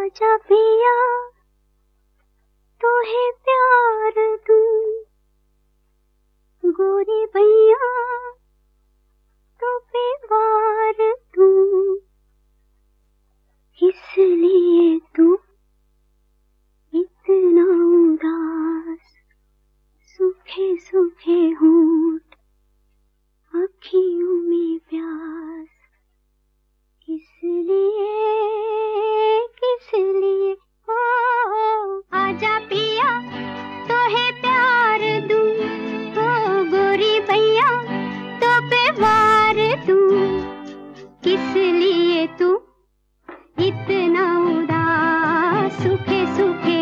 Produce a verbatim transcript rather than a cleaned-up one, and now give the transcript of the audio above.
आजा पिया तो है प्यार दूं, गोरी भैया तो पे वार दूं, इसलिए तू इतना उदास, सूखे सूखे होंठ, अखियों में प्यास, किसलिए किसलिए ओ आजा पिया तो है प्यार दूं, ओ गोरी भैया तो पे वार दूं, किसलिए तू इतना उदास, सूखे सूखे